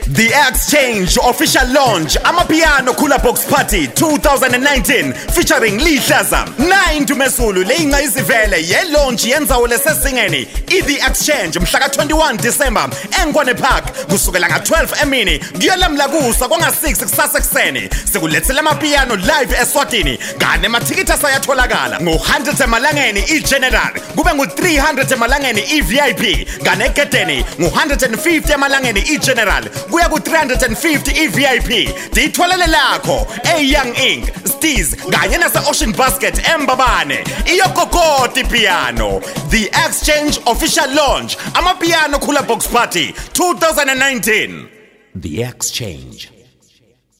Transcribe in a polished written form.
The Exchange official launch Amapiano Kula Box Party 2019 featuring Lihlaza 9 Dumesulu leinga izivele ye launch yenzawo lesesingeni The Exchange mhla ka 21 December eNgwane Park kusukela nga 12 emini kuyolamlakusa kwanga 6 kusasa ekseni sikulethela amapiano live eSwatini kane amathikiti asayatholakala ngo100 emalangeni iGeneral kube ngu300 emalangeni iVIP kane egedeni ngu150 emalangeni iGeneral kuya ku350 iVIP ditholele lakho eYoung Inc Steez kanye nase Ocean Basket eMbabane iyokokoti piano The Exchange official launch Amapiano Kula Box Party 2019 The Exchange.